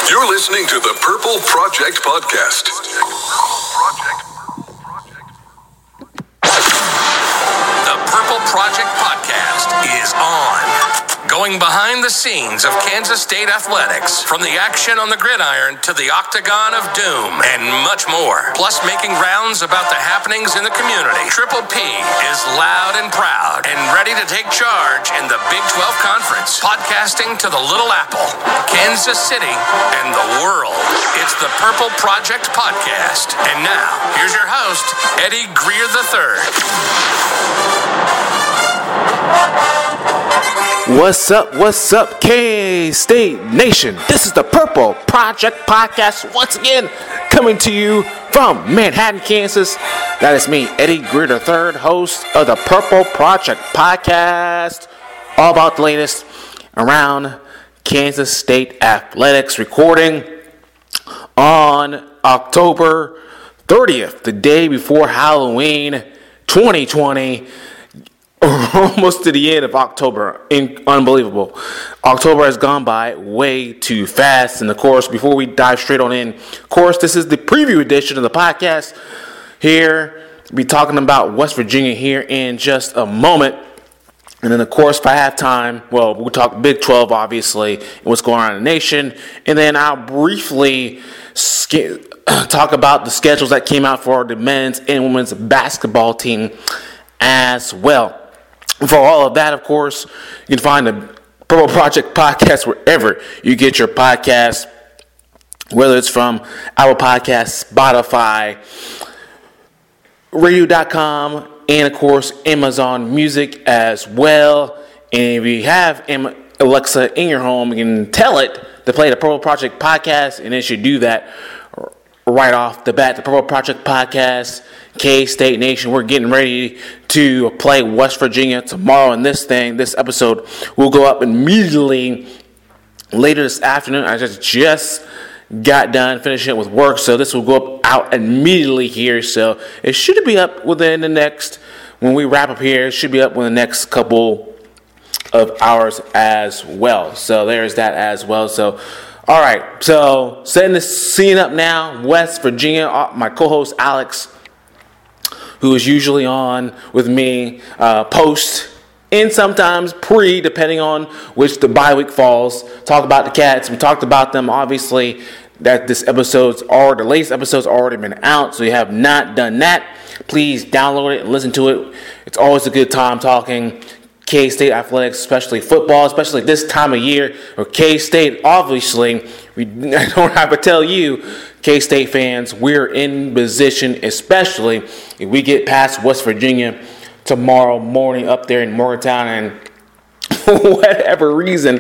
You're listening to the Purple Project Podcast. The Purple Project Podcast is on. Going behind the scenes of Kansas State athletics, from the action on the gridiron to the octagon of doom, and much more. Plus making rounds about the happenings in the community. Triple P is loud and proud and ready to take charge in the Big 12 Conference. Podcasting to the Little Apple, Kansas City, and the world. It's the Purple Project Podcast. And now, here's your host, Eddie Greer III. What's up, K-State Nation? This is the Purple Project Podcast, once again, coming to you from Manhattan, Kansas. That is me, Eddie Greer III, host of the Purple Project Podcast, all about the latest around Kansas State athletics, recording on October 30th, the day before Halloween 2020. Almost to the end of October. Unbelievable. October has gone by way too fast. And of course, before we dive straight on in, of course, this is the preview edition of the podcast. Here, we'll be talking about West Virginia here in just a moment. And then, of course, by halftime, well, we'll talk Big 12, obviously, and what's going on in the nation. And then I'll briefly talk about the schedules that came out for the men's and women's basketball team as well. For all of that, of course, you can find the Purple Project Podcast wherever you get your podcasts, whether it's from Apple Podcasts, Spotify, Radio.com, and, of course, Amazon Music as well. And if you have Alexa in your home, you can tell it to play the Purple Project Podcast, and it should do that right off the bat. The Purple Project Podcast, K-State Nation, we're getting ready to play West Virginia tomorrow, and this episode will go up immediately later this afternoon. I just got done finishing with work, so this will go out immediately here. So it should be up within the next, when we wrap up here, it should be up within the next couple of hours as well. So there's that as well. So all right, so setting the scene up now, West Virginia, my co-host Alex, who is usually on with me, post and sometimes pre, depending on which the bye week falls. Talk about the Cats. We talked about them, obviously, that the latest episode's already been out, so you have not done that. Please download it and listen to it. It's always a good time talking K-State athletics, especially football, especially this time of year, or K-State, obviously, I don't have to tell you, K-State fans, we're in position, especially if we get past West Virginia tomorrow morning up there in Morgantown, and for whatever reason,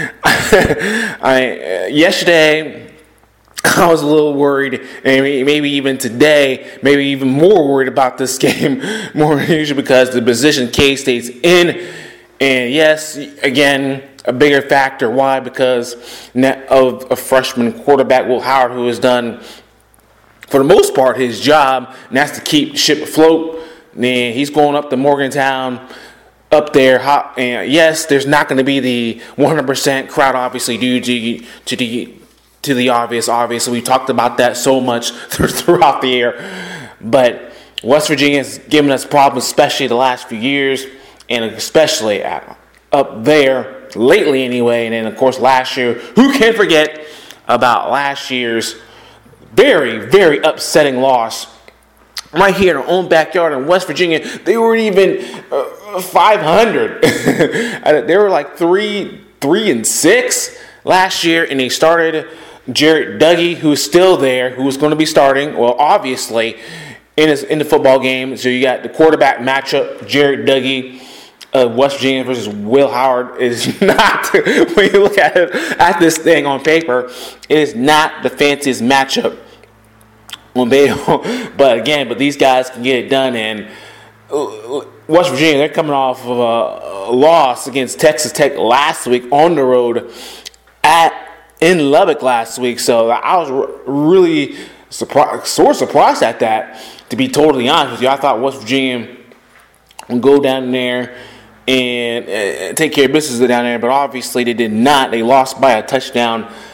yesterday, I was a little worried, and maybe even today, maybe even more worried about this game, more than usual, because the position K-State's in. And yes, again, a bigger factor. Why? Because of a freshman quarterback, Will Howard, who has done, for the most part, his job, and that's to keep the ship afloat. And he's going up to Morgantown, up there. And yes, there's not going to be the 100% crowd, obviously, due to the obvious. Obviously, we talked about that so much throughout the year. But West Virginia has given us problems, especially the last few years, and especially up there lately anyway. And then, of course, last year, who can forget about last year's very, very upsetting loss right here in our own backyard in West Virginia. They weren't even 500. They were like 3-6 last year, and they started Jared Duggie, who's still there, who was going to be starting, well, obviously, in the football game. So you got the quarterback matchup, Jared Duggie of West Virginia versus Will Howard, is not, when you look at this thing on paper, it is not the fanciest matchup on paper. But these guys can get it done. And West Virginia, they're coming off of a loss against Texas Tech last week on the road in Lubbock last week. So I was really surprised at that, to be totally honest with you. I thought West Virginia would go down there and take care of business down there, but obviously they did not. They lost by a touchdown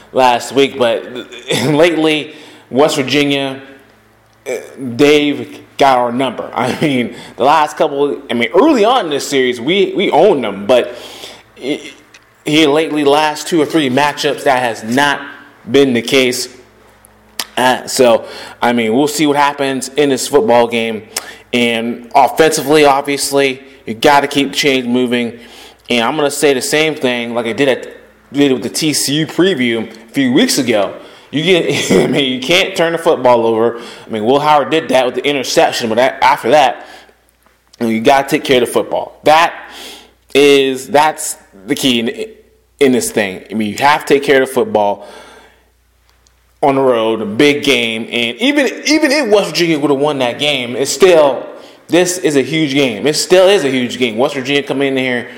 last week. But lately, West Virginia, they've got our number. I mean, the last couple, early on in this series, we owned them. But here lately, last 2 or 3 matchups, that has not been the case. So, we'll see what happens in this football game. And offensively, obviously, you got to keep the chains moving. And I'm going to say the same thing like I did with the TCU preview a few weeks ago. You can't turn the football over. Will Howard did that with the interception, but after that, you got to take care of the football. That's the key in this thing. You have to take care of the football on the road, a big game, and even if West Virginia would have won that game, this is a huge game. It still is a huge game. West Virginia coming in here,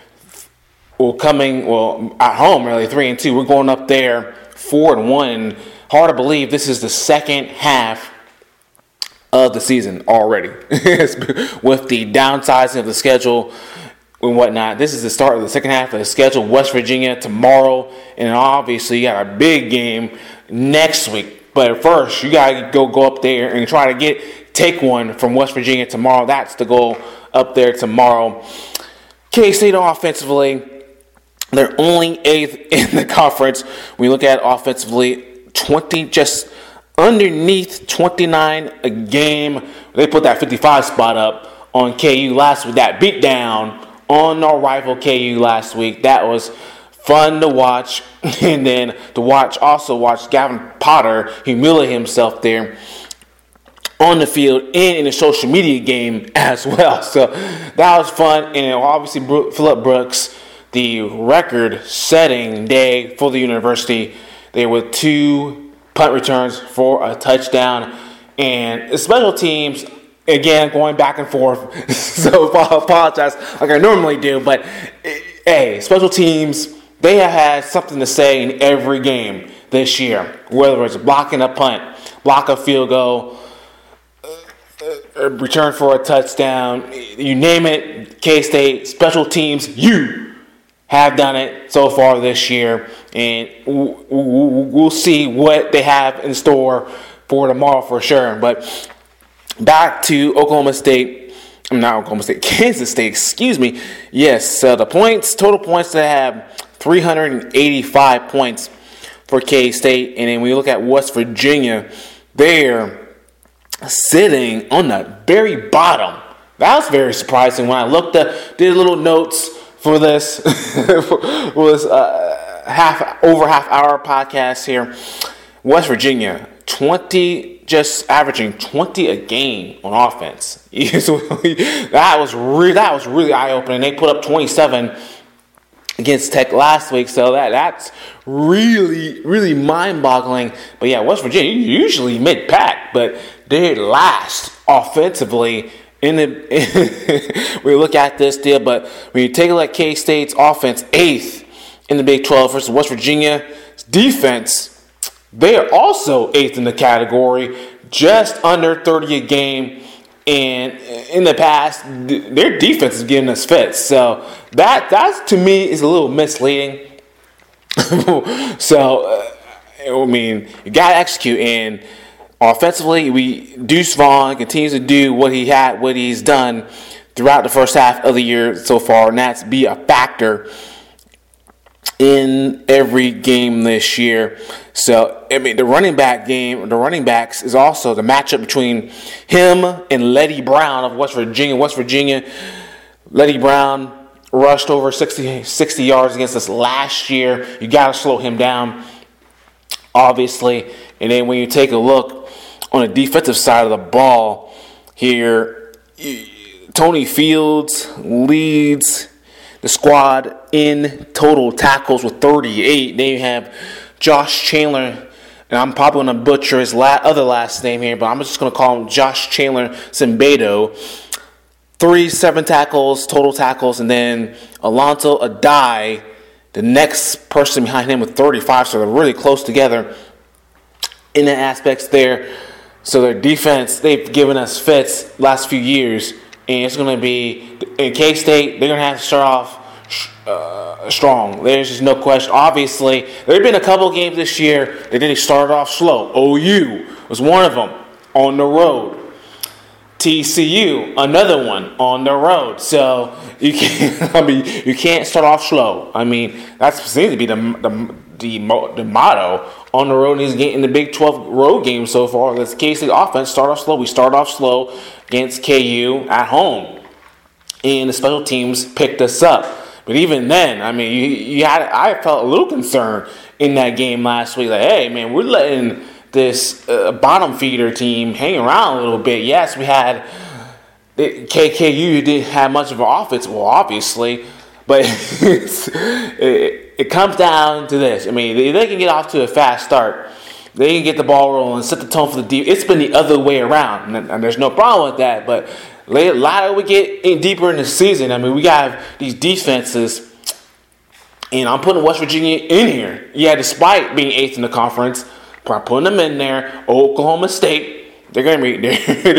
at home really 3-2. We're going up there 4-1. Hard to believe this is the second half of the season already. With the downsizing of the schedule and whatnot, this is the start of the second half of the schedule. West Virginia tomorrow, and obviously you got a big game next week. But first, you gotta go up there and try to take one from West Virginia tomorrow. That's the goal up there tomorrow. K-State offensively, they're only 8th in the conference. We look at offensively, 20, just underneath 29 a game. They put that 55 spot up on KU last week. That beat down on our rival KU last week. That was fun to watch. And then to watch Gavin Potter humiliate himself there on the field and in the social media game as well. So that was fun. And obviously Phillip Brooks, the record-setting day for the university. They were 2 punt returns for a touchdown. And the special teams, again, going back and forth. So I apologize like I normally do. But, hey, special teams, they have had something to say in every game this year. Whether it's blocking a punt, block a field goal, return for a touchdown, you name it, K-State, special teams, you have done it so far this year. And we'll see what they have in store for tomorrow for sure. But back to Kansas State, excuse me. Yes, the total points they have 385 points for K-State. And then we look at West Virginia, they're sitting on the very bottom. That was very surprising when I did little notes for this half hour podcast here. West Virginia, just averaging 20 a game on offense. that was really eye-opening. They put up 27 against Tech last week, so that's really, really mind-boggling. But yeah, West Virginia usually mid-pack, but they're last offensively we look at this deal. But when you take a look at K-State's offense, 8th in the Big 12 versus West Virginia's defense, they are also 8th in the category, just under 30 a game. And in the past, their defense is giving us fits. So that to me is a little misleading. So, you got to execute. And offensively, Deuce Vaughn continues to do what he's done throughout the first half of the year so far, and that's be a factor in every game this year. So, the running backs is also the matchup between him and Letty Brown of West Virginia. Letty Brown rushed over 60 yards against us last year. You got to slow him down, obviously. And then when you take a look on the defensive side of the ball here, Tony Fields leads the squad in total tackles with 38. Then you have Josh Chandler, and I'm probably going to butcher his other last name here, but I'm just going to call him Josh Chandler Simbedo. 37 tackles, total tackles, and then Alonso Adai, the next person behind him with 35, so they're really close together in the aspects there. So their defense, they've given us fits last few years, and it's going to be, in K-State, they're going to have to start off strong. There's just no question. Obviously, there have been a couple games this year that they started off slow. OU was one of them on the road. TCU, another one on the road. So you can't start off slow. I mean, that seems to be the motto on the road in the Big 12 road game so far. Let's K-State offense start off slow. We start off slow against KU at home, and the special teams picked us up. But even then, I mean, I felt a little concerned in that game last week. Like, hey, man, we're letting this bottom feeder team hang around a little bit. Yes, we had KU didn't have much of an offense. Well, obviously, but it comes down to this. I mean, they can get off to a fast start. They can get the ball rolling, set the tone for the deep. It's been the other way around, and there's no problem with that. But later we get deeper in the season. I mean, we got these defenses, and I'm putting West Virginia in here. Yeah, despite being 8th in the conference, I'm putting them in there. Oklahoma State, they're going to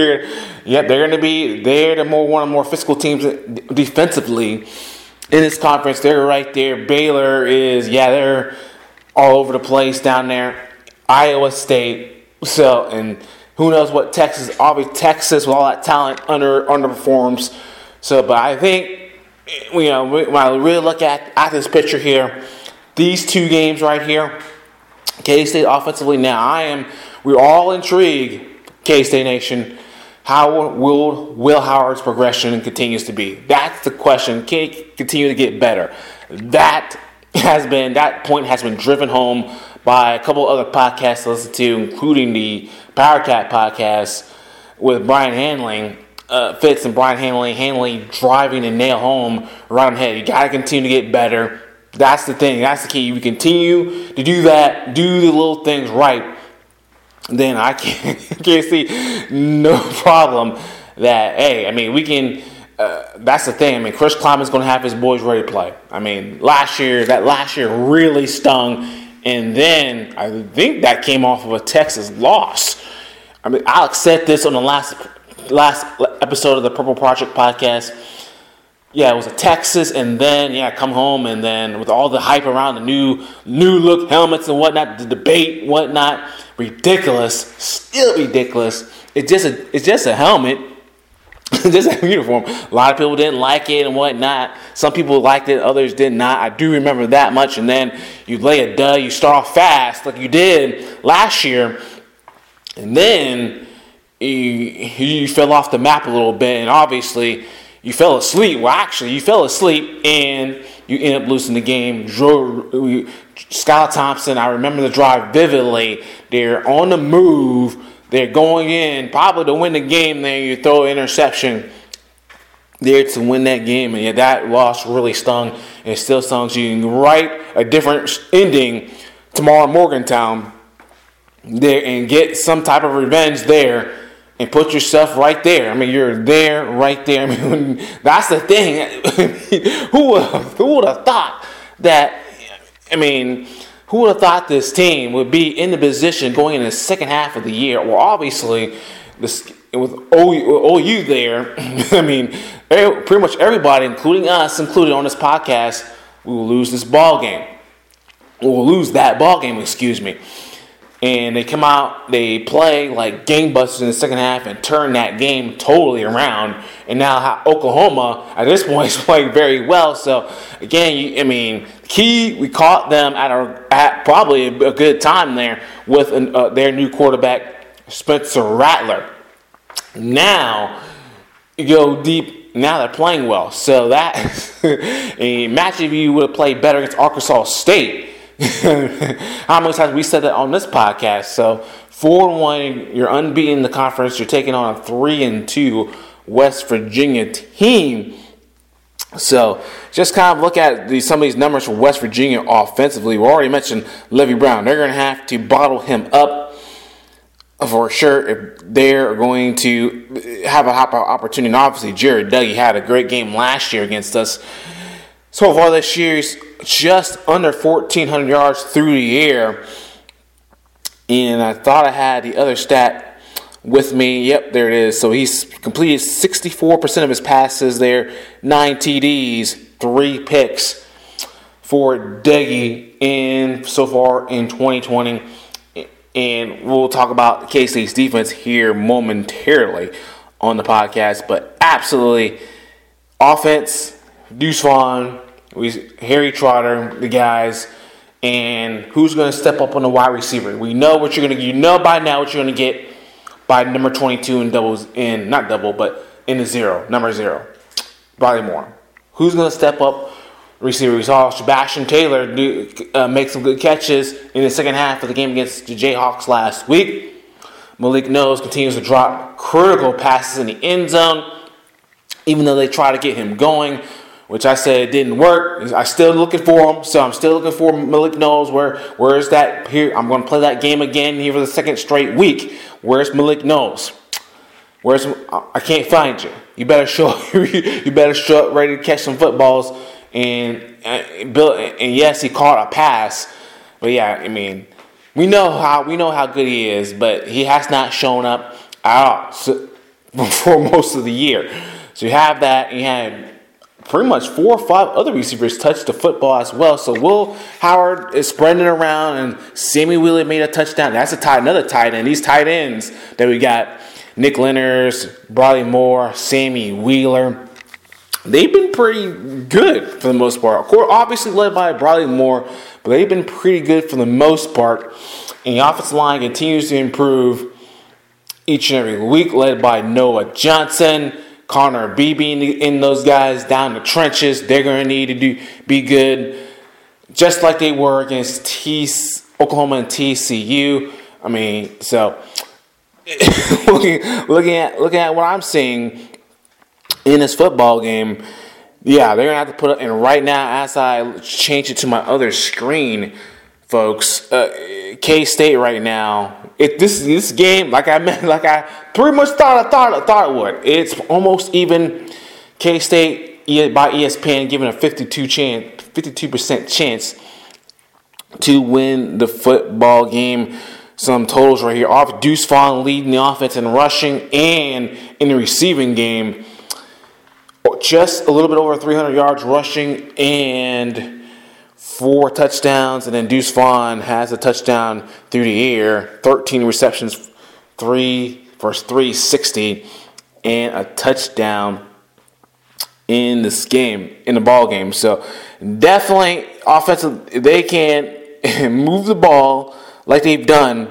be they're one of the more physical teams defensively in this conference. They're right there. Baylor they're all over the place down there. Iowa State, and who knows what Texas? Obviously, Texas with all that talent underperforms. So, but I think when I really look at this picture here, these two games right here, K-State offensively. Now, we're all intrigued, K-State Nation. How will Howard's progression continues to be? That's the question. Can he continue to get better? That point has been driven home by a couple other podcasts to listen to, including the PowerCat podcast with Brian Hanley, Fitz and Brian Hanley driving the nail home right ahead. You got to continue to get better. That's the thing. That's the key. You continue to do that, do the little things right, then I can't see no problem that, hey, I mean, we can. That's the thing. I mean, Chris Klieman's going to have his boys ready to play. I mean, last year really stung, and then I think that came off of a Texas loss. I mean, Alex said this on the last episode of the Purple Project podcast. Yeah, it was a Texas, and then come home, and then with all the hype around the new look helmets and whatnot, the debate, whatnot, ridiculous, still ridiculous. It's just a helmet. Just a uniform. A lot of people didn't like it and whatnot. Some people liked it, others did not. I do remember that much. And then you lay a dud, you start off fast like you did last year, and then you fell off the map a little bit, and obviously you fell asleep. Well, actually, you fell asleep and you end up losing the game. Skylar Thompson, I remember the drive vividly. They're on the move. They're going in probably to win the game. Then you throw an interception there to win that game. And that loss really stung. And it still stung. So you can write a different ending tomorrow in Morgantown there and get some type of revenge there and put yourself right there. I mean, you're there, right there. I mean, that's the thing. Who would have thought that, who would have thought this team would be in the position going in the second half of the year? Well, obviously, with OU there, pretty much everybody, including us, included on this podcast, we will lose this ball game. We'll lose that ball game, excuse me. And they come out, they play like gangbusters in the second half and turn that game totally around. And now Oklahoma, at this point, is playing very well. So, again, we caught them at probably a good time there with their new quarterback, Spencer Rattler. Now, you go deep. Now they're playing well. So that a match if you would have played better against Arkansas State. How many times we said that on this podcast? So 4-1, you're unbeaten in the conference. You're taking on a 3-2 West Virginia team. So just kind of look at some of these numbers for West Virginia offensively. We already mentioned Levy Brown. They're going to have to bottle him up for sure if they're going to have an opportunity. And obviously, Jared Dougie had a great game last year against us. So far this year, he's just under 1,400 yards through the air. And I thought I had the other stat with me. Yep, there it is. So he's completed 64% of his passes there, 9 TDs. 3 picks for Doege so far in 2020. And we'll talk about K-State's defense here momentarily on the podcast. But absolutely, offense, Deuce Vaughn, Harry Trotter, the guys, and who's going to step up on the wide receiver. We know what you're going to. You know by now what you're going to get by number 22 in number 0, Bradley Moore. Who's going to step up? Receiver. We saw Sebastian Taylor make some good catches in the second half of the game against the Jayhawks last week. Malik Knowles continues to drop critical passes in the end zone, even though they try to get him going, which I said it didn't work. I'm still looking for him, so I'm still looking for Malik Knowles. Where is that? Here, I'm going to play that game again here for the second straight week. Where's Malik Knowles? I can't find you. You better show up ready to catch some footballs. And yes, he caught a pass, but yeah, I mean, we know how good he is, but he has not shown up at all for most of the year. So you have that, and you had pretty much 4 or 5 other receivers touch the football as well. So Will Howard is spreading it around, and Sammy Wheeler made a touchdown. That's another tight end. These tight ends that we got, Nick Lenners, Bradley Moore, Sammy Wheeler. They've been pretty good for the most part. Of course, obviously led by Bradley Moore, but they've been pretty good for the most part. And the offensive line continues to improve each and every week, led by Noah Johnson, Connor Beebe, and those guys down the trenches. They're going to need to be good, just like they were against Oklahoma and TCU. I mean, so looking at what I'm seeing in this football game, yeah, they're going to have to put up. And right now, as I change it to my other screen, folks, K-State right now, this game, like I pretty much thought it would. It's almost even. K-State by ESPN giving a 52% chance to win the football game. Some totals right here. Off Deuce Vaughn leading the offense in rushing and in the receiving game. Just a little bit over 300 yards rushing and 4 touchdowns. And then Deuce Vaughn has a touchdown through the air. 13 receptions, 3 for 360, and a touchdown in this game, in the ball game. So definitely offensive, they can move the ball like they've done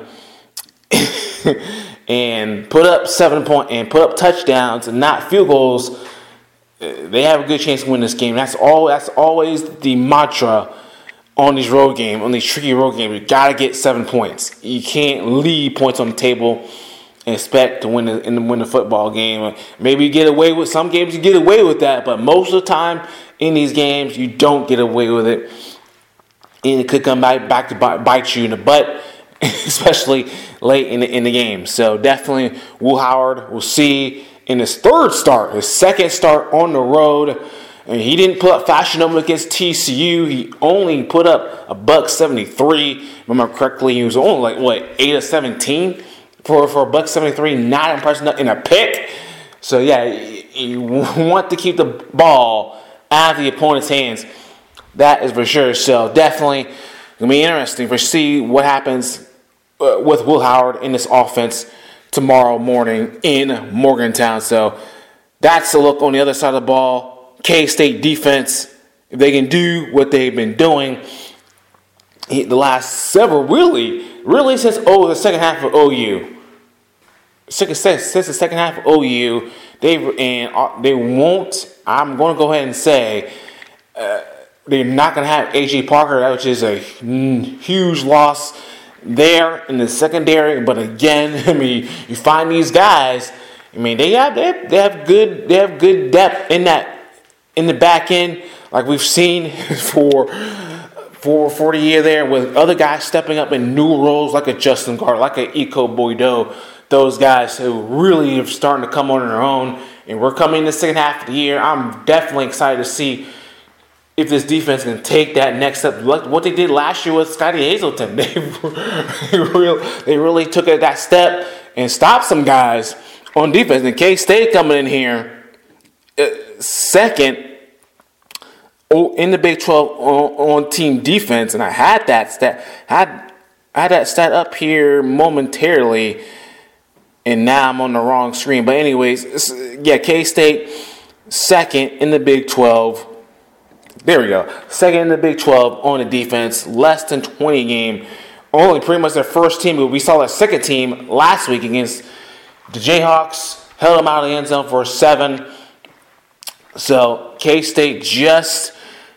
and put up 7 points and put up touchdowns and not field goals. They have a good chance to win this game. That's always the mantra on these tricky road games. You gotta get 7 points. You can't leave points on the table and expect to win the football game. Maybe you get away with some games. You get away with that, but most of the time in these games, you don't get away with it, and it could come back to bite you in the butt, especially late in the game. So definitely, Will Howard, we'll see. In his second start on the road, and he didn't put up fashion numbers against TCU. He only put up $173. If I remember correctly, he was only 8 of 17 for $173. Not impressive in a pick. So yeah, you want to keep the ball out of the opponent's hands. That is for sure. So definitely gonna be interesting to see what happens with Will Howard in this offense tomorrow morning in Morgantown. So that's a look on the other side of the ball. K-State defense, if they can do what they've been doing the last several, really since the second half of OU. Since the second half of OU, they won't. I'm going to go ahead and say they're not going to have A.J. Parker, which is a huge loss there in the secondary. But again, I mean, you find these guys. I mean, they have good depth in the back end, like we've seen for the year there, with other guys stepping up in new roles, like a Justin Carter, like a Iko Boydo. Those guys who really are starting to come on their own, and we're coming in the second half of the year. I'm definitely excited to see if this defense can take that next step, like what they did last year with Scotty Hazelton. They really took that step and stopped some guys on defense. And K-State coming in here second, in the Big 12 on team defense, and I had that stat up here momentarily, and now I'm on the wrong screen. But anyways, yeah, K-State second in the Big 12. There we go. Second in the Big 12 on the defense, less than 20 game. Only pretty much their first team. We saw that second team last week against the Jayhawks. Held them out of the end zone for a 7. So K-State just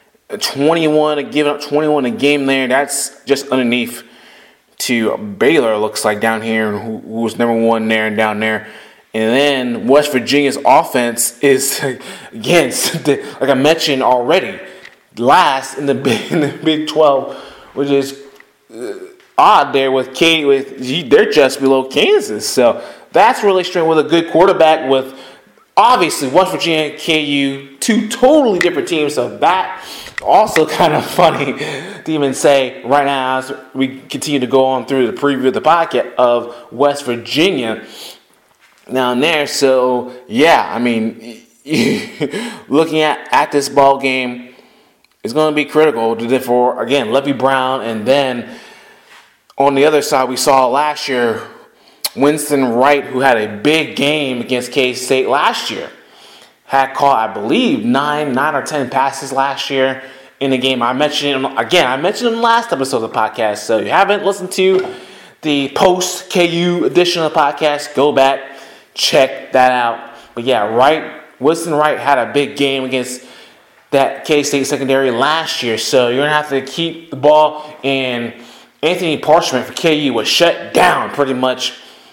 21, giving up 21 a game there. That's just underneath to Baylor, looks like, down here, who was number 1 there and down there. And then West Virginia's offense is, again, like I mentioned already, last in the Big 12, which is odd there they're just below Kansas. So that's really strange with a good quarterback with, obviously, West Virginia and KU, 2 totally different teams. So that also kind of funny to even say right now as we continue to go on through the preview of the podcast of West Virginia down there. So, yeah, I mean, looking at this ball game is going to be critical for, again, Levy Brown. And then on the other side, we saw last year Winston Wright, who had a big game against K-State last year, had caught, I believe, 9 or 10 passes last year in the game. I mentioned him in last episode of the podcast. So if you haven't listened to the post-KU edition of the podcast, go back, check that out. But yeah, Winston Wright had a big game against that K-State secondary last year. So you're going to have to keep the ball. And Anthony Parchment for KU was shut down pretty much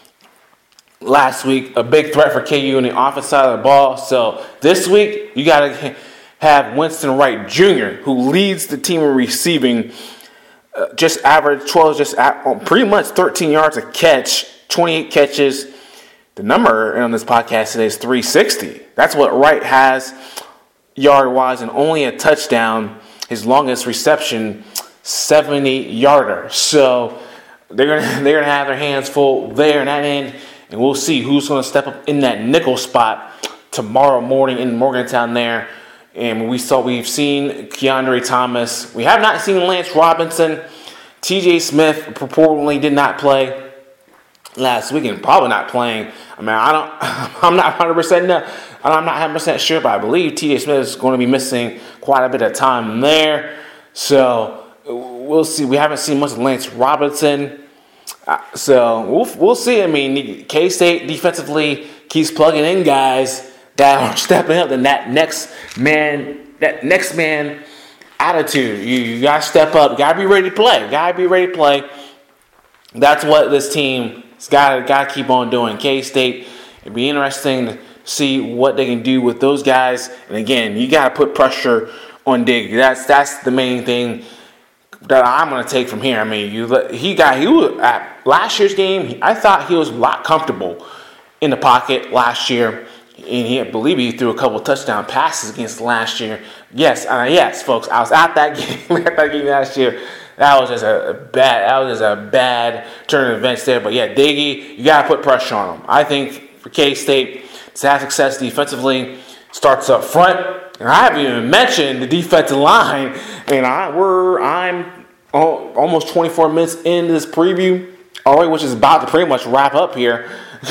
last week. A big threat for KU on the offensive side of the ball. So this week, you got to have Winston Wright Jr., who leads the team in receiving, just average 12, pretty much 13 yards a catch, 28 catches. The number on this podcast today is 360. That's what Wright has yard-wise, and only a touchdown. His longest reception, 70-yarder. So they're gonna have their hands full there in that end, and we'll see who's going to step up in that nickel spot tomorrow morning in Morgantown there. And we've seen Keandre Thomas. We have not seen Lance Robinson. TJ Smith purportedly did not play last weekend, probably not playing. I mean, I'm not 100% no. I'm not 100% sure, but I believe TJ Smith is going to be missing quite a bit of time there. So we'll see. We haven't seen much of Lance Robinson. So we'll see. I mean, K-State defensively keeps plugging in guys that are stepping up, and that next man attitude. You gotta step up. You gotta be ready to play. That's what this team's gotta keep on doing. K-State. It'd be interesting to see what they can do with those guys. And again, you gotta put pressure on Diggs. That's the main thing that I'm going to take from here. I mean, he was at last year's game. I thought he was a lot comfortable in the pocket last year, and I believe he threw a couple touchdown passes against last year. Yes, folks, I was at that game last year. That was just a bad turn of events there. But yeah, Diggy, you got to put pressure on him. I think for K-State to have success defensively starts up front. And I haven't even mentioned the defensive line. And I'm almost 24 minutes into this preview already, which is about to pretty much wrap up here.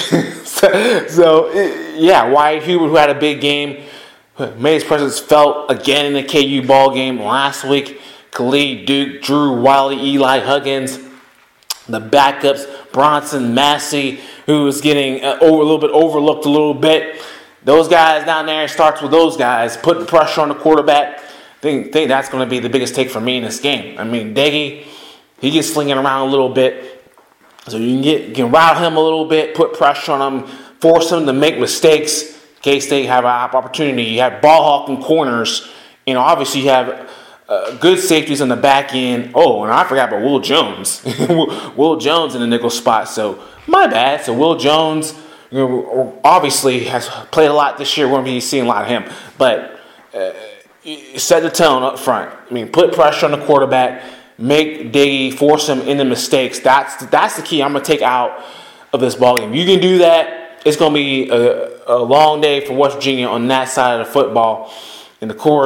Wyatt Hubert, who had a big game, made his presence felt again in the KU ball game last week. Khalid Duke, Drew Wiley, Eli Huggins, the backups, Bronson Massey, who was getting overlooked a little bit. Those guys down there, starts with those guys. Put the pressure on the quarterback. I think that's going to be the biggest take for me in this game. I mean, Diggy, he gets slinging around a little bit. So you can rile him a little bit, put pressure on him, force him to make mistakes. K-State have an opportunity. You have ball hawking corners. Obviously you have good safeties on the back end. Oh, and I forgot about Will Jones. Will Jones in the nickel spot. So, my bad. So, Will Jones obviously has played a lot this year. We're going to be seeing a lot of him. But set the tone up front. I mean, put pressure on the quarterback. Make Diggy, force him into mistakes. That's the key I'm going to take out of this ballgame. You can do that. It's going to be a long day for West Virginia on that side of the football. And, of course,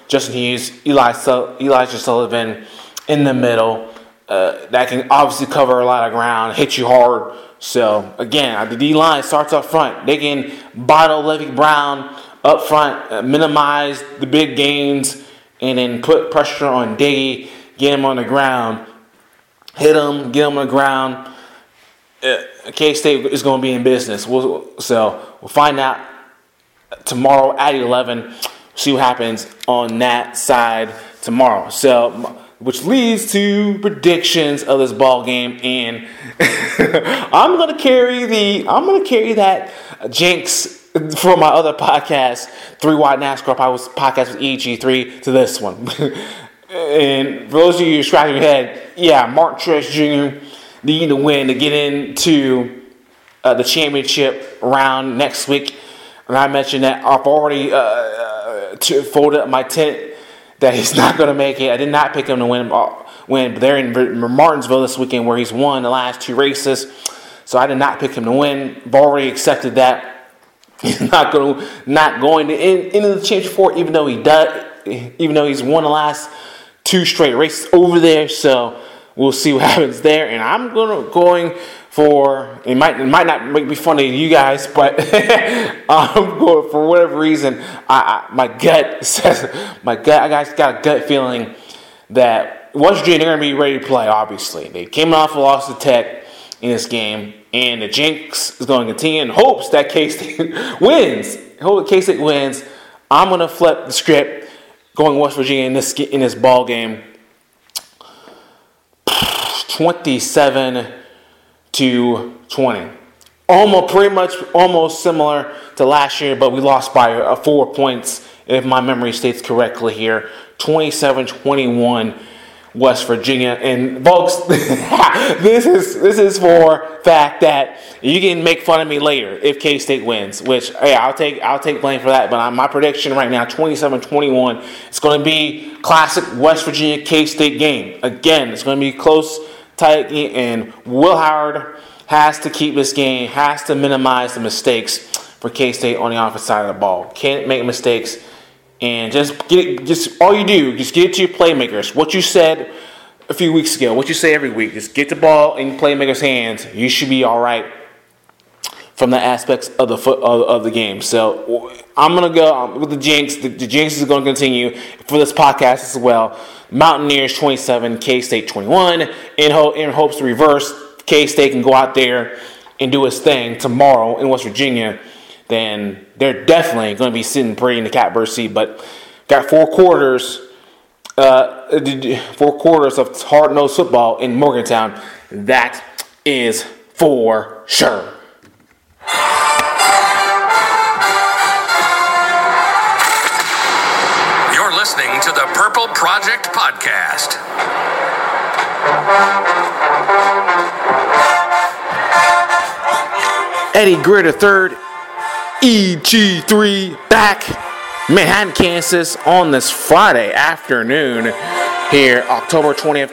Justin Hughes, Elijah Sullivan in the middle. That can obviously cover a lot of ground, hit you hard. So, again, the D-line starts up front. They can bottle Levick Brown up front, minimize the big gains, and then put pressure on Diggy, get him on the ground, hit him, get him on the ground. K-State is going to be in business. We'll find out tomorrow at 11. See what happens on that side tomorrow. So, which leads to predictions of this ball game, and I'm gonna carry that jinx for my other podcast, 3 Wide NASCAR podcast with EG3, to this one. And for those of you scratching your head, Martin Truex Jr. need to win to get into the championship round next week. And I mentioned that I've already folded up my tent that he's not going to make it. I did not pick him to win. But they're in Martinsville this weekend, where he's won the last 2 races. So I did not pick him to win. I've already accepted that he's not going to into the championship four, even though he's won the last 2 straight races over there. So we'll see what happens there. And I'm going for, it might not make me funny to you guys, but I'm going, for whatever reason, my gut I got a gut feeling that West Virginia, they're going to be ready to play. Obviously, they came off a loss to Tech in this game, and the jinx is going to continue in hopes that K-State wins. I'm going to flip the script, going West Virginia in this ball game, 27-20. Almost similar to last year, but we lost by 4 points, if my memory states correctly here. 27-21 West Virginia. And folks, this is for fact that you can make fun of me later if K-State wins, which I'll take blame for that. But my prediction right now, 27-21. It's going to be classic West Virginia K-State game. Again, it's going to be close, tight game, and Will Howard has to keep this game, has to minimize the mistakes for K-State on the offensive side of the ball. Can't make mistakes, and just all you do, just get it to your playmakers. What you said a few weeks ago, what you say every week, just get the ball in playmakers' hands. You should be all right from the aspects of the game. So I'm gonna go with the jinx. The jinx is going to continue for this podcast as well. Mountaineers 27, K-State 21. In hopes to reverse, K-State can go out there and do its thing tomorrow in West Virginia, then they're definitely going to be sitting pretty in the catbird seat. But got 4 quarters of hard-nosed football in Morgantown. That is for sure. You're listening to the Purple Project Podcast. Eddie Greer III, EG3, back Manhattan, Kansas on this Friday afternoon here, October 30th,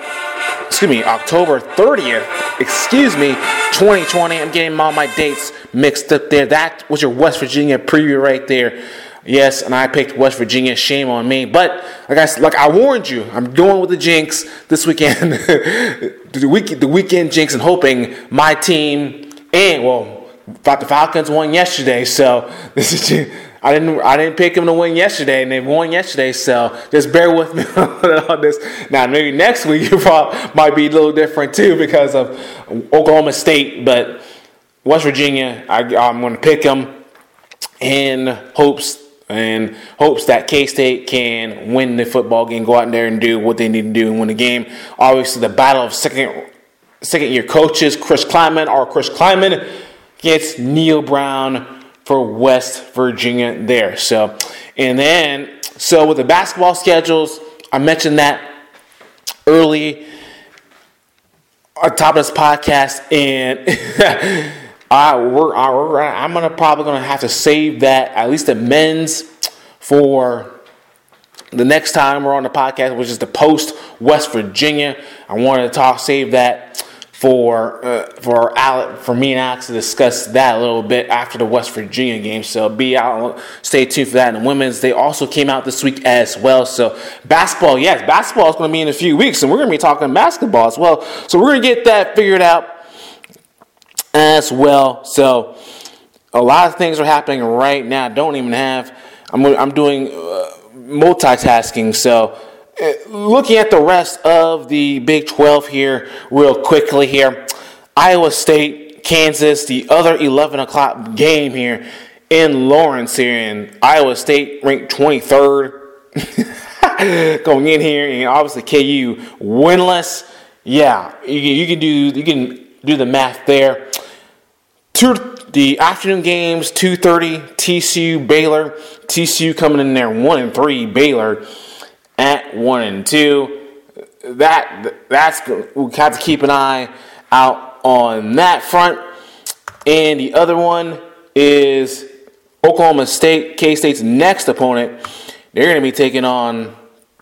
2020. I'm getting all my dates mixed up there. That was your West Virginia preview right there. Yes, and I picked West Virginia. Shame on me. But like I warned you, I'm going with the jinx this weekend. the weekend jinx, and hoping my team thought the Falcons won yesterday. So I didn't pick them to win yesterday, and they won yesterday. So just bear with me on this. Now maybe next week you might be a little different too because of Oklahoma State, but West Virginia, I'm going to pick them in hopes that K-State can win the football game, go out there and do what they need to do and win the game. Obviously, the battle of second-year coaches, Chris Klieman gets Neil Brown for West Virginia there. So with the basketball schedules, I mentioned that early on top of this podcast, and I'm probably gonna have to save that, at least the men's, for the next time we're on the podcast, which is the post West Virginia. I wanted to save that for me and Alex to discuss that a little bit after the West Virginia game. So stay tuned for that. And the women's, they also came out this week as well. So basketball is going to be in a few weeks, and we're going to be talking basketball as well. So we're going to get that figured out as well. So a lot of things are happening right now. I'm doing multitasking. So looking at the rest of the Big 12 here real quickly here. Iowa State, Kansas, the other 11 o'clock game here in Lawrence here. And Iowa State ranked 23rd going in here. And obviously KU winless. Yeah, you can do the math there. The afternoon games, 2:30, TCU, Baylor. TCU coming in there 1-3, Baylor at 1-2. We'll have to keep an eye out on that front. And the other one is Oklahoma State, K-State's next opponent. They're going to be taking on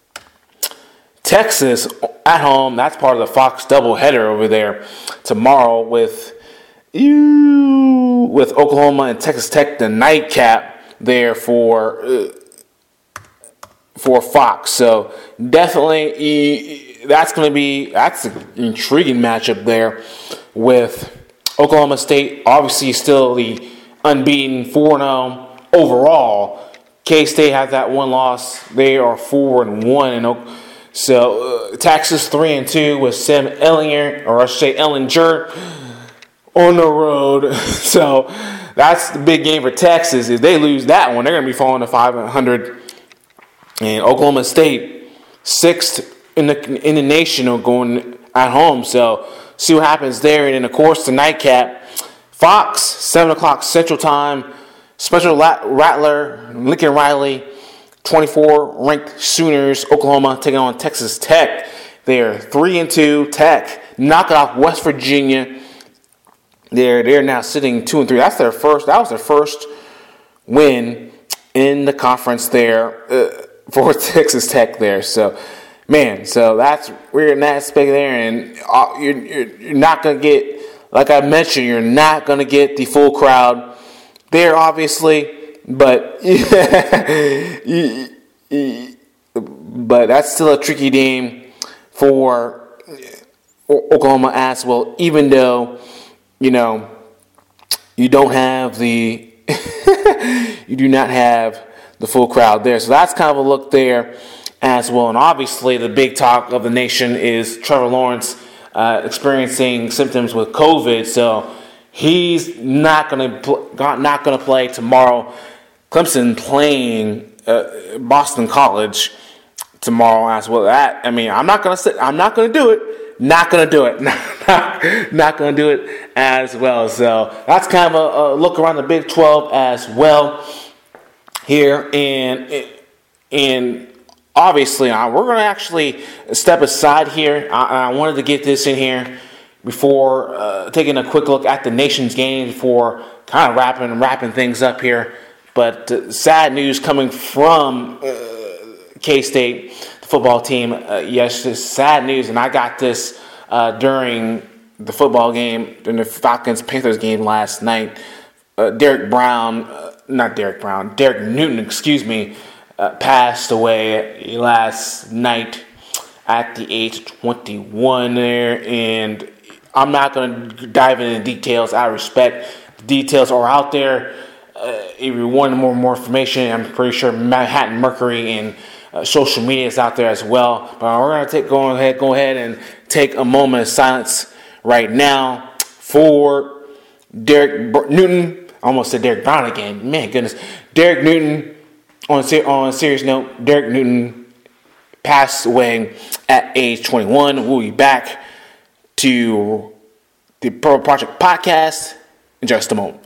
Texas at home. That's part of the Fox doubleheader over there tomorrow with Oklahoma and Texas Tech, the nightcap there for Fox. So definitely that's an intriguing matchup there with Oklahoma State, obviously still the unbeaten 4-0 overall. K-State has that one loss. They are 4-1. So Texas 3-2 with Sam Ehlinger, or I should say Ehlinger, on the road. So that's the big game for Texas. If they lose that one, they're going to be falling to 500. And Oklahoma State, 6th in the nation, are going at home. So see what happens there. And then, of course, the nightcap, Fox, 7 o'clock Central Time. Special Rattler, Lincoln Riley, 24 ranked Sooners, Oklahoma taking on Texas Tech. They're 3-2. Tech knocking off West Virginia. They're now sitting 2-3. That was their first win in the conference there for Texas Tech there. So, man, we're in that aspect there, and you're not gonna get, like I mentioned, you're not gonna get the full crowd there, obviously, but but that's still a tricky game for Oklahoma as well, even though you don't have you do not have the full crowd there. So that's kind of a look there as well. And obviously the big talk of the nation is Trevor Lawrence experiencing symptoms with COVID. So he's not going to play tomorrow. Clemson playing Boston College tomorrow as well. I'm not going to do it. Not going to do it. Not going to do it as well. So that's kind of a look around the Big 12 as well here. And obviously, we're going to actually step aside here. I wanted to get this in here before taking a quick look at the nation's game before kind of wrapping things up here. But sad news coming from K-State, the football team. Yes, sad news. And I got this during the football game, during the Falcons-Panthers game last night. Derek Newton, passed away last night at the age of 21 there. And I'm not going to dive into details. I respect the details are out there. If you want more information, I'm pretty sure Manhattan Mercury and social media is out there as well. But we're going to go ahead and take a moment of silence right now for Derek Newton. I almost said Derek Brown again. Man, goodness. Derek Newton, on a serious note, Derek Newton passed away at age 21. We'll be back to the Purple Project podcast in just a moment.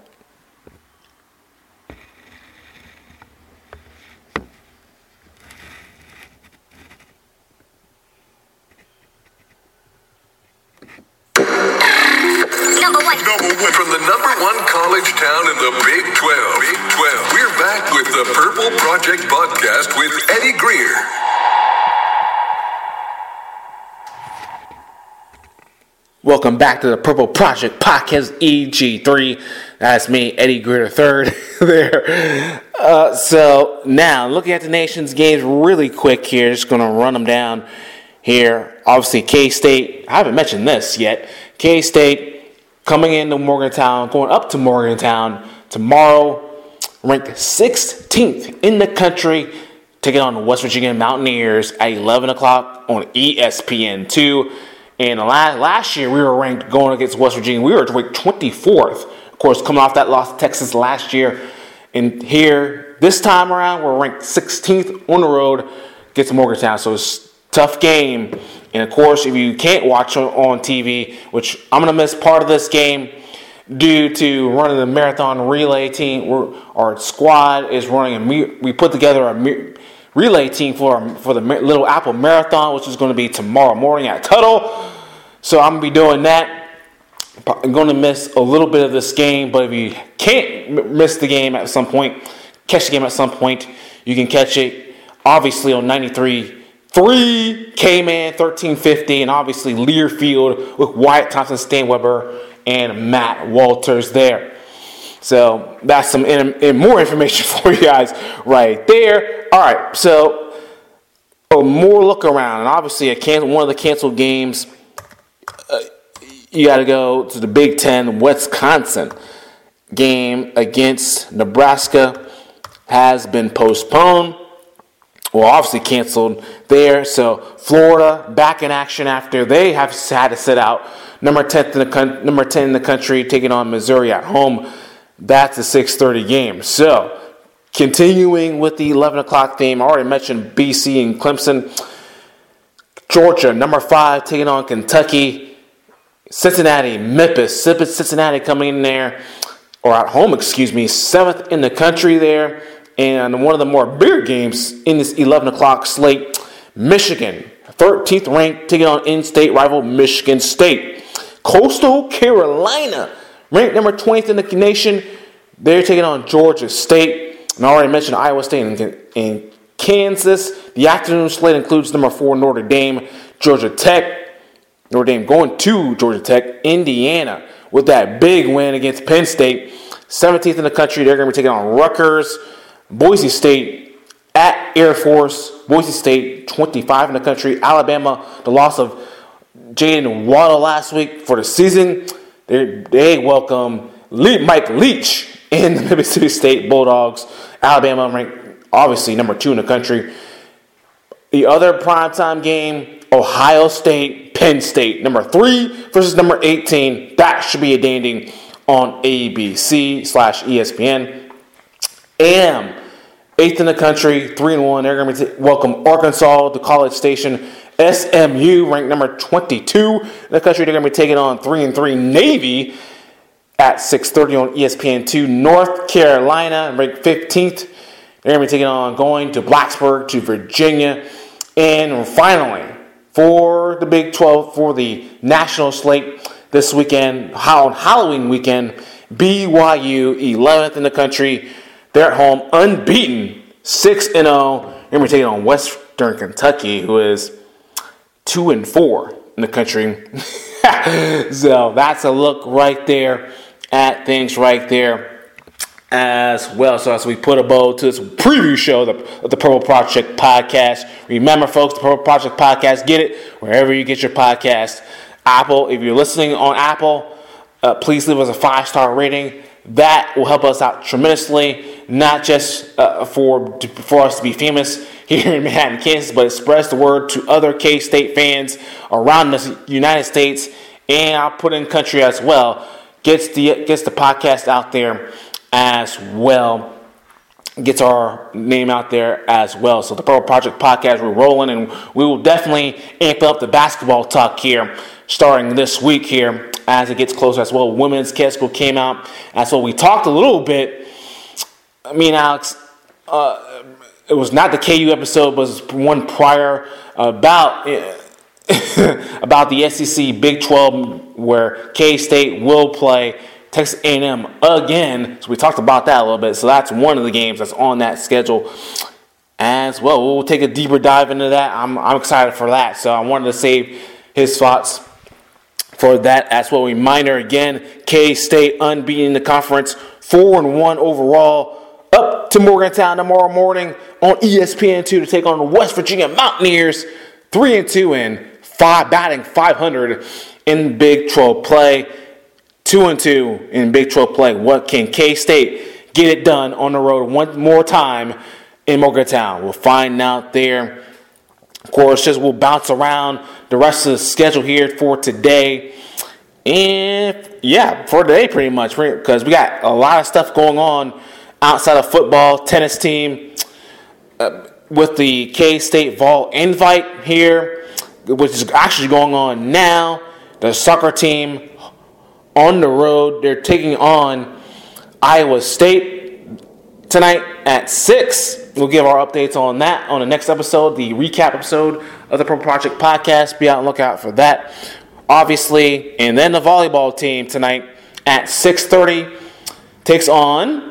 From the #1 college town in the Big 12. We're back with the Purple Project podcast with Eddie Greer. Welcome back to the Purple Project Podcast EG3. That's me, Eddie Gritter III there. So now, looking at the nation's games really quick here. Just going to run them down here. Obviously, K-State. I haven't mentioned this yet. K-State coming into Morgantown, going up to Morgantown tomorrow. Ranked 16th in the country. Taking on the West Virginia Mountaineers at 11 o'clock on ESPN2. And last year, we were ranked going against West Virginia. We were ranked 24th. Of course, coming off that loss to Texas last year. And here, this time around, we're ranked 16th on the road against Morgantown. So it's a tough game. And, of course, if you can't watch on TV, which I'm going to miss part of this game due to running the marathon relay team. Our squad is running we put together a relay team for the Little Apple Marathon, which is going to be tomorrow morning at Tuttle. So I'm going to be doing that. I'm going to miss a little bit of this game, but if you can't miss the game at some point, catch the game at some point, you can catch it obviously on 93.3 K-Man 1350, and obviously Learfield with Wyatt Thompson, Stan Weber, and Matt Walters there. So that's some more information for you guys right there. All right, so more look around, and obviously one of the canceled games. You got to go to the Big Ten. Wisconsin game against Nebraska has been postponed. Well, obviously canceled there. So Florida back in action after they have had to sit out. Number 10 in the country taking on Missouri at home. That's a 6:30 game. So continuing with the 11 o'clock theme, I already mentioned BC and Clemson. Georgia, number 5, taking on Kentucky. Cincinnati, Memphis, Cincinnati coming in there, or at home, 7th in the country there. And one of the more bigger games in this 11 o'clock slate, Michigan, 13th ranked, taking on in-state rival Michigan State. Coastal Carolina, ranked number 20th in the nation, they're taking on Georgia State. And I already mentioned Iowa State and Kansas. The afternoon slate includes number 4 Notre Dame, Georgia Tech. Notre Dame going to Georgia Tech. Indiana with that big win against Penn State. 17th in the country. They're going to be taking on Rutgers. Boise State at Air Force. Boise State 25 in the country. Alabama, the loss of Jaden Waddle last week for the season. They welcome Mike Leach in the Mississippi State Bulldogs. Alabama ranked obviously number 2 in the country. The other primetime game, Ohio State, Penn State, number 3 versus number 18. That should be a ding on ABC/ESPN. AM, 8th in the country, 3-1. They're going to welcome Arkansas to College Station. SMU, ranked number 22 in the country. They're going to be taking on 3-3 Navy at 6:30 on ESPN2. North Carolina, ranked 15th. They're going to be going to Blacksburg to Virginia. And finally, for the Big 12, for the national slate this weekend, on Halloween weekend, BYU, 11th in the country. They're at home, unbeaten, 6-0. They're going to be taking on Western Kentucky, who is 2-4 in the country. So that's a look right there at things right there as well. So as we put a bow to this preview show of the Purple Project Podcast. Remember, folks, the Purple Project Podcast, get it wherever you get your podcast. Apple, if you're listening on Apple, please leave us a 5-star rating. That will help us out tremendously, not just for us to be famous here in Manhattan, Kansas, but it spreads the word to other K-State fans around the United States, and I'll put in country as well. Gets the podcast out there as well. Gets our name out there as well. So the Purple Project Podcast, we're rolling, and we will definitely amp up the basketball talk here starting this week here as it gets closer as well. Women's schedule came out. That's what we talked a little bit. Me and Alex, it was not the KU episode, but it was one prior about the SEC Big 12 where K-State will play Texas A&M again. So we talked about that a little bit. So that's one of the games that's on that schedule as well. We'll take a deeper dive into that. I'm excited for that. So I wanted to save his thoughts for that as well. Reminder again, K-State unbeaten in the conference, 4-1 overall. Up to Morgantown tomorrow morning on ESPN2 to take on the West Virginia Mountaineers, 3-2 and batting 500 in Big 12 play. 2-2 in Big 12 play. What can K-State get it done on the road one more time in Morgantown? We'll find out there. Of course, we'll bounce around the rest of the schedule here for today. And yeah, for today pretty much, because we got a lot of stuff going on outside of football. Tennis team with the K-State Vol Invite here, which is actually going on now. The soccer team on the road, they're taking on Iowa State tonight at 6. We'll give our updates on that on the next episode, the recap episode of the Purple Project podcast. Be on the lookout for that, obviously. And then the volleyball team tonight at 6:30 takes on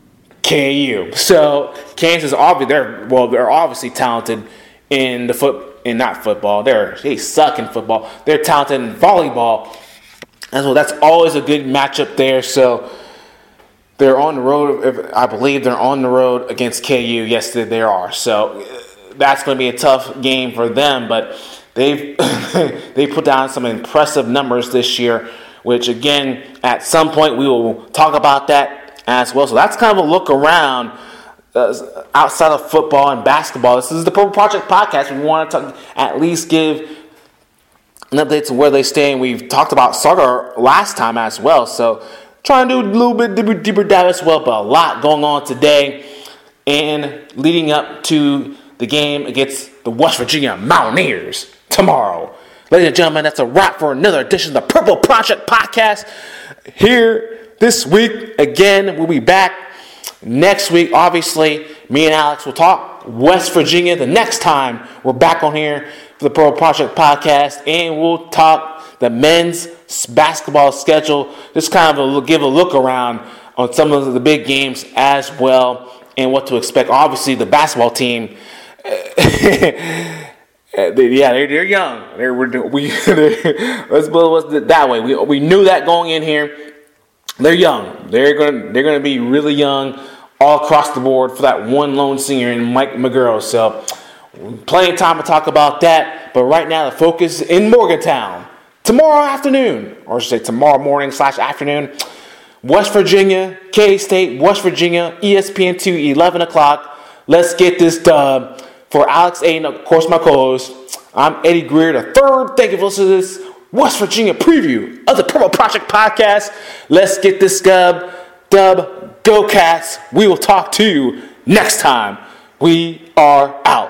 KU. So Kansas, they're obviously talented in not football. They suck in football. They're talented in volleyball as well. That's always a good matchup there. So they're on the road. I believe they're on the road against KU. Yes, they are. So that's going to be a tough game for them. But they put down some impressive numbers this year, which again, at some point we will talk about that as well. So that's kind of a look around outside of football and basketball. This is the Purple Project podcast. We want to at least give an update to where they stand. We've talked about soccer last time as well. So trying to do a little bit deeper dive as well. But a lot going on today and leading up to the game against the West Virginia Mountaineers tomorrow. Ladies and gentlemen, that's a wrap for another edition of the Purple Project podcast here this week. Again, we'll be back next week. Obviously, me and Alex will talk West Virginia the next time we're back on here for the Purple Project podcast, and we'll talk the men's basketball schedule. Just kind of give a look around on some of the big games as well and what to expect. Obviously, the basketball team, they're young. Let's put it that way. We knew that going in here. They're young. They're gonna be really young all across the board for that one lone senior in Mike McGurl. So plenty of time to talk about that. But right now the focus is in Morgantown. Tomorrow afternoon, or I should say tomorrow morning / afternoon, West Virginia, K-State, West Virginia, ESPN2, 11 o'clock. Let's get this done. For Alex A, and of course my co-host, I'm Eddie Greer III. Thank you for listening to this West Virginia preview of the Purple Project podcast. Let's get this dub. Go Cats. We will talk to you next time. We are out.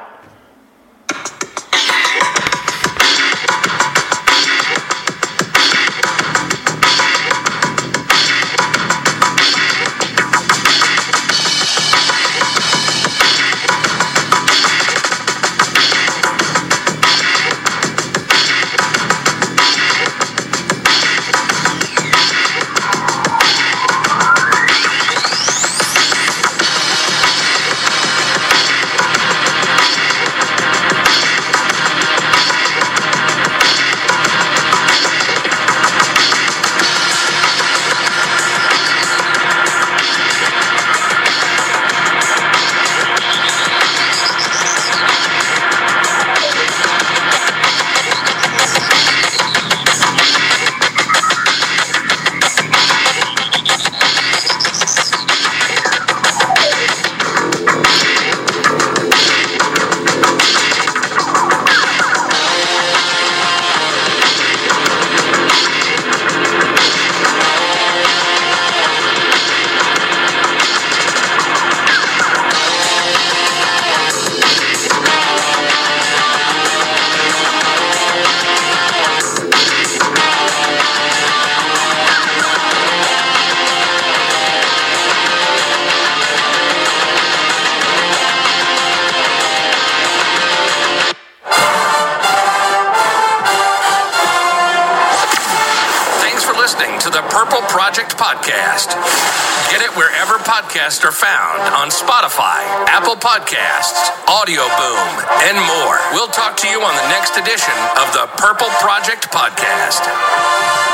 Project Podcast. Get it wherever podcasts are found on Spotify, Apple Podcasts, Audio Boom, and more. We'll talk to you on the next edition of the Purple Project Podcast.